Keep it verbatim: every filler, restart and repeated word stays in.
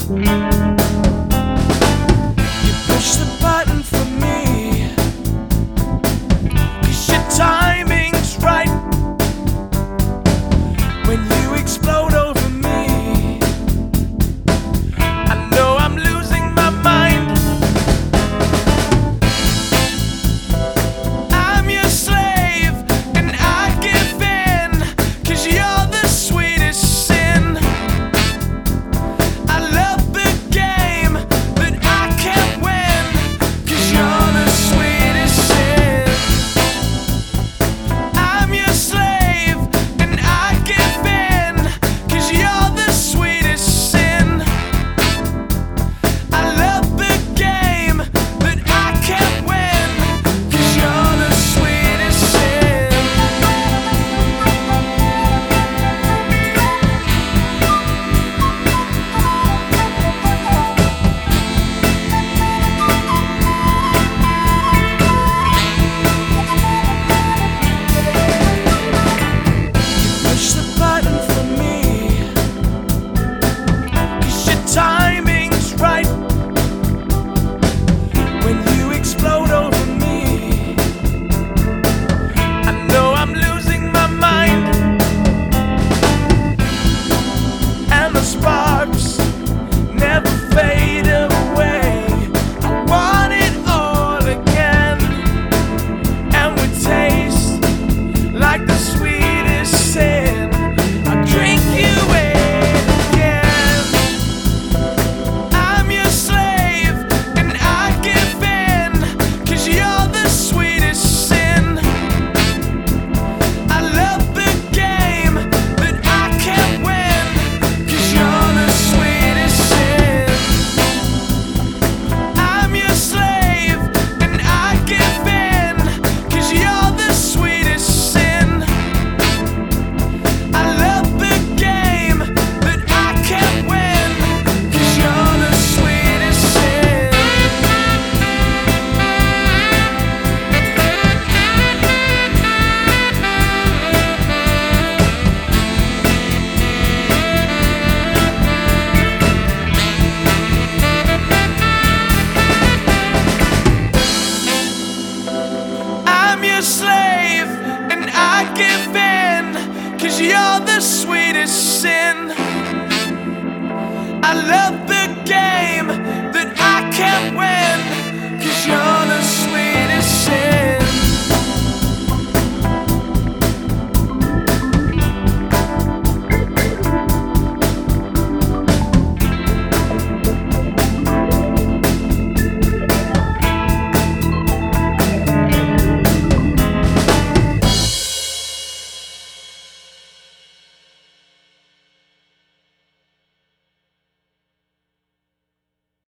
You push the button for me, 'cause your timing's right. When you explode over me, I know I'm losing my mind. I'm your slave and I give in, 'cause you're the sweetest sin. I love the game that I can't win, 'cause you're the sweetest sin. I'm your slave and I give in, 'cause you're the sweetest sin. I love the game that I can't win, 'cause you're the sweetest sin. Push the button for me, 'cause your timing's right. When you explode over me, I know I'm losing my mind. And the sparks never fade away. I want it all again, and we taste like the sweetest sin. I drink you in again. I'm your slave and I give in, 'cause you're the sweetest sin. I love the game that I can't win, 'cause you're the sweetest sin. I'm your slave and I give in, 'cause you're the sweetest sin. I love the game that I can't win, 'cause you're the sweetest sin. I'm your slave and I give in, 'cause you're the sweetest sin. I love the